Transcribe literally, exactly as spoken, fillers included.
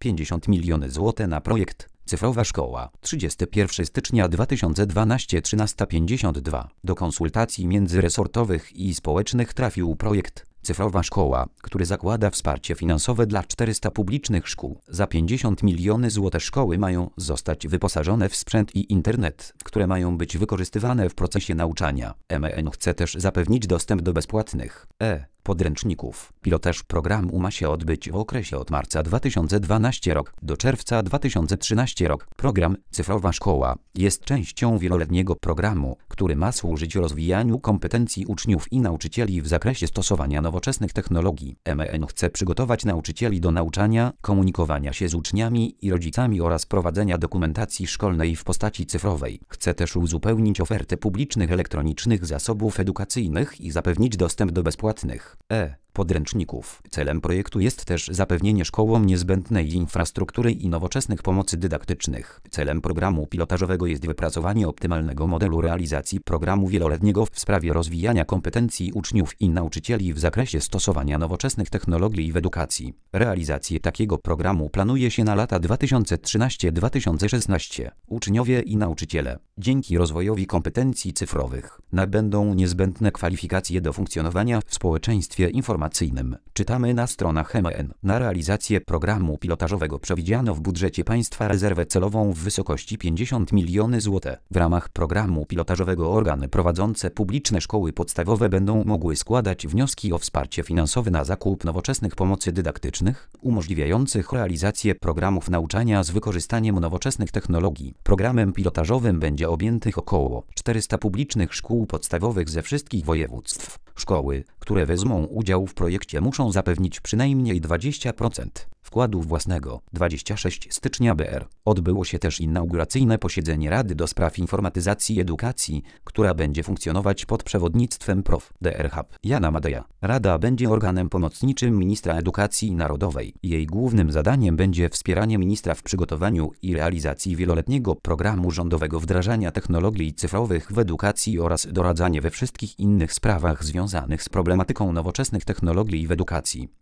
pięćdziesiąt milionów złotych na projekt Cyfrowa Szkoła. trzydziestego pierwszego stycznia dwa tysiące dwunastego trzynaста pięćdziesiąt dwa. Do konsultacji międzyresortowych i społecznych trafił projekt Cyfrowa Szkoła, który zakłada wsparcie finansowe dla czterystu publicznych szkół. Za pięćdziesiąt milionów złotych szkoły mają zostać wyposażone w sprzęt i internet, które mają być wykorzystywane w procesie nauczania. M E N chce też zapewnić dostęp do bezpłatnych e podręczników. Pilotaż programu ma się odbyć w okresie od marca dwa tysiące dwunastego rok do czerwca dwa tysiące trzynastego rok. Program Cyfrowa Szkoła jest częścią wieloletniego programu, który ma służyć rozwijaniu kompetencji uczniów i nauczycieli w zakresie stosowania nowoczesnych technologii. M E N chce przygotować nauczycieli do nauczania, komunikowania się z uczniami i rodzicami oraz prowadzenia dokumentacji szkolnej w postaci cyfrowej. Chce też uzupełnić ofertę publicznych elektronicznych zasobów edukacyjnych i zapewnić dostęp do bezpłatnych e podręczników. Celem projektu jest też zapewnienie szkołom niezbędnej infrastruktury i nowoczesnych pomocy dydaktycznych. Celem programu pilotażowego jest wypracowanie optymalnego modelu realizacji programu wieloletniego w sprawie rozwijania kompetencji uczniów i nauczycieli w zakresie stosowania nowoczesnych technologii w edukacji. Realizację takiego programu planuje się na lata dwa tysiące trzynasty do dwa tysiące szesnasty. Uczniowie i nauczyciele dzięki rozwojowi kompetencji cyfrowych nabędą niezbędne kwalifikacje do funkcjonowania w społeczeństwie informacyjnym. Czytamy na stronach M E N. Na realizację programu pilotażowego przewidziano w budżecie państwa rezerwę celową w wysokości pięćdziesiąt milionów złotych. W ramach programu pilotażowego organy prowadzące publiczne szkoły podstawowe będą mogły składać wnioski o wsparcie finansowe na zakup nowoczesnych pomocy dydaktycznych, umożliwiających realizację programów nauczania z wykorzystaniem nowoczesnych technologii. Programem pilotażowym będzie objętych około czterystu publicznych szkół podstawowych ze wszystkich województw. Szkoły, które wezmą udział w projekcie, muszą zapewnić przynajmniej dwadzieścia procent wkładu własnego. dwudziestego szóstego stycznia B R odbyło się też inauguracyjne posiedzenie Rady do Spraw Informatyzacji i Edukacji, która będzie funkcjonować pod przewodnictwem prof. D R Hub Jana Madeja. Rada będzie organem pomocniczym ministra edukacji narodowej. Jej głównym zadaniem będzie wspieranie ministra w przygotowaniu i realizacji wieloletniego programu rządowego wdrażania technologii cyfrowych w edukacji oraz doradzanie we wszystkich innych sprawach związanych z problematyką nowoczesnych technologii w edukacji.